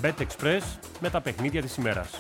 BetExpress με τα παιχνίδια της ημέρας.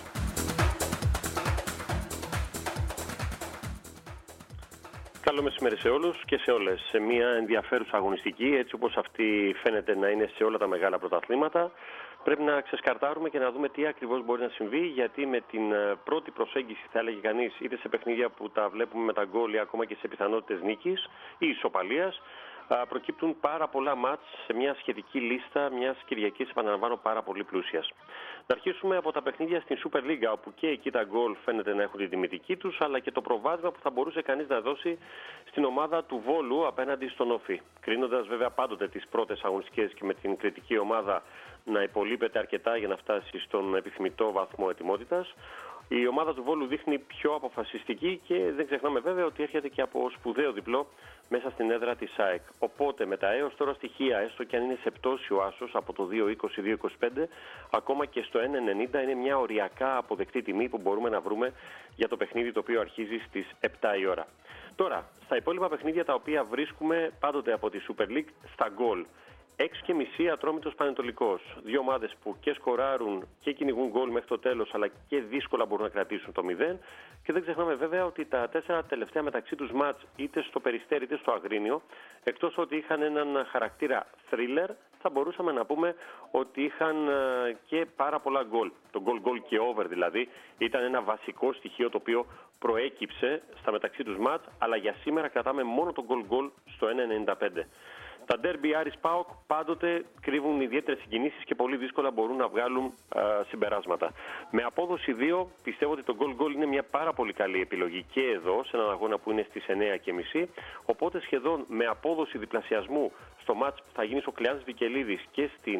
Καλό μεσημέρι σε όλους και σε όλες. Σε μια ενδιαφέρουσα αγωνιστική, έτσι όπως αυτή φαίνεται να είναι σε όλα τα μεγάλα πρωταθλήματα, πρέπει να ξεσκαρτάρουμε και να δούμε τι ακριβώς μπορεί να συμβεί, γιατί με την πρώτη προσέγγιση, θα έλεγε κανείς, είτε σε παιχνίδια που τα βλέπουμε με τα γκολ ή ακόμα και σε πιθανότητες νίκης ή ισοπαλίας, προκύπτουν πάρα πολλά μάτς σε μια σχετική λίστα μιας Κυριακής, επαναλαμβάνω, πάρα πολύ πλούσιας. Να αρχίσουμε από τα παιχνίδια στην Super League, όπου και εκεί τα γκολ φαίνεται να έχουν την τιμητική τους, αλλά και το προβάδισμα που θα μπορούσε κανείς να δώσει στην ομάδα του Βόλου απέναντι στον Όφη. Κρίνοντας βέβαια πάντοτε τις πρώτες αγωνιστικές και με την κριτική ομάδα να υπολείπεται αρκετά για να φτάσει στον επιθυμητό βαθμό ετοιμότητας, η ομάδα του Βόλου δείχνει πιο αποφασιστική και δεν ξεχνάμε βέβαια ότι έρχεται και από σπουδαίο διπλό μέσα στην έδρα της ΑΕΚ. Οπότε με τα έως τώρα στοιχεία, έστω και αν είναι σε πτώση ο άσος από το 2,20-2,25, ακόμα και στο 1,90 είναι μια οριακά αποδεκτή τιμή που μπορούμε να βρούμε για το παιχνίδι το οποίο αρχίζει στις 7 η ώρα. Τώρα, στα υπόλοιπα παιχνίδια τα οποία βρίσκουμε πάντοτε από τη Super League, στα γκολ. 6,5 Ατρόμητος Πανετολικός. Δύο ομάδες που και σκοράρουν και κυνηγούν γκολ μέχρι το τέλος, αλλά και δύσκολα μπορούν να κρατήσουν το 0. Και δεν ξεχνάμε βέβαια ότι τα 4 τελευταία μεταξύ τους μάτς, είτε στο Περιστέρι είτε στο Αγρίνιο, εκτός ότι είχαν έναν χαρακτήρα thriller, θα μπορούσαμε να πούμε ότι είχαν και πάρα πολλά γκολ. Το γκολ και over δηλαδή ήταν ένα βασικό στοιχείο το οποίο προέκυψε στα μεταξύ τους μάτς, αλλά για σήμερα κρατάμε μόνο το γκολ στο 1,95. Τα ντέρμπι Άρης ΠΑΟΚ πάντοτε κρύβουν ιδιαίτερες συγκινήσεις και πολύ δύσκολα μπορούν να βγάλουν συμπεράσματα. Με απόδοση 2 πιστεύω ότι το γκολ είναι μια πάρα πολύ καλή επιλογή και εδώ, σε έναν αγώνα που είναι στις 9.30. Οπότε σχεδόν με απόδοση διπλασιασμού στο μάτς που θα γίνει στο Κλεάνης Βικελίδης και στην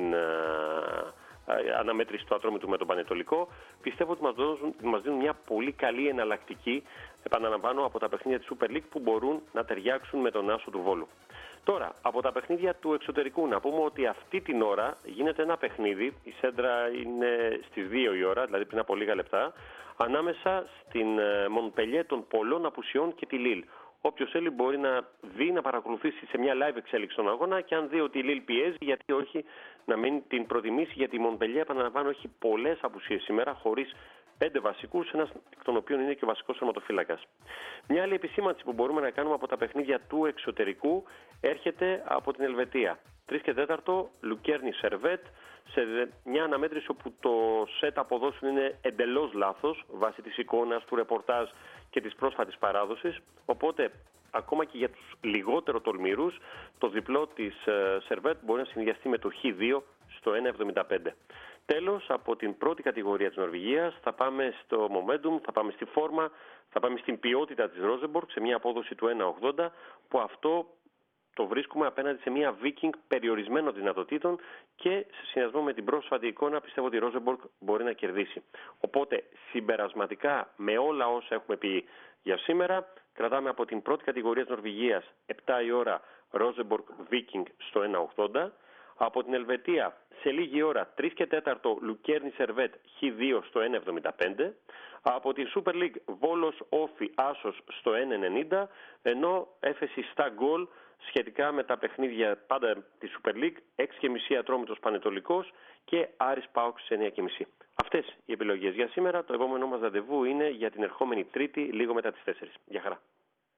αναμέτρηση του Ατρόμητου με τον Πανετολικό, πιστεύω ότι μας δίνουν μια πολύ καλή εναλλακτική, επαναλαμβάνω, από τα παιχνίδια της Super League που μπορούν να ταιριάξουν με τον άσο του Βόλου. Τώρα, από τα παιχνίδια του εξωτερικού, να πούμε ότι αυτή την ώρα γίνεται ένα παιχνίδι, η σέντρα είναι στις 2 η ώρα, δηλαδή πριν από λίγα λεπτά, ανάμεσα στην Μονπελιέ των πολλών απουσιών και τη Λίλ. Όποιος θέλει μπορεί να δει, να παρακολουθήσει σε μια live εξέλιξη τον αγώνα και αν δει ότι η Λίλ πιέζει, γιατί όχι να μην την προτιμήσει, γιατί η Μονπελιέ, επαναλαμβάνω, έχει πολλές απουσίες σήμερα, χωρίς 5 βασικούς, ένας εκ των οποίων είναι και ο βασικός τερματοφύλακας. Μια άλλη επισήμανση που μπορούμε να κάνουμε από τα παιχνίδια του εξωτερικού έρχεται από την Ελβετία. 3 και 4, Λουκέρνη Σερβέτ, σε μια αναμέτρηση όπου το σετ αποδόσεων είναι εντελώς λάθος, βάσει της εικόνας, του ρεπορτάζ και της πρόσφατης παράδοσης. Οπότε, ακόμα και για τους λιγότερο τολμηρούς, το διπλό της Σερβέτ μπορεί να συνδυαστεί με το Χ2 στο 1,75. Τέλος, από την πρώτη κατηγορία της Νορβηγίας θα πάμε στο momentum, θα πάμε στη φόρμα, θα πάμε στην ποιότητα της Rosenborg σε μια απόδοση του 1,80, που αυτό το βρίσκουμε απέναντι σε μια Viking περιορισμένων δυνατοτήτων και σε συνδυασμό με την πρόσφατη εικόνα πιστεύω ότι η Rosenborg μπορεί να κερδίσει. Οπότε συμπερασματικά με όλα όσα έχουμε πει για σήμερα, κρατάμε από την πρώτη κατηγορία της Νορβηγίας 7 η ώρα Rosenborg Viking στο 1,80. Από την Ελβετία σε λίγη ώρα 3 και 4 Λουκέρνη Σερβέτ Χ2 στο 1,75. Από την Super League Βόλος Όφη Άσος στο 1,90. Ενώ έφεση στα γκολ σχετικά με τα παιχνίδια πάντα τη Super League 6,5 Ατρόμητος Πανετολικός και Άρης ΠΑΟΚ σε 9,5. Αυτές οι επιλογές για σήμερα. Το επόμενό μας ραντεβού είναι για την ερχόμενη Τρίτη λίγο μετά τις 4. Γεια χαρά.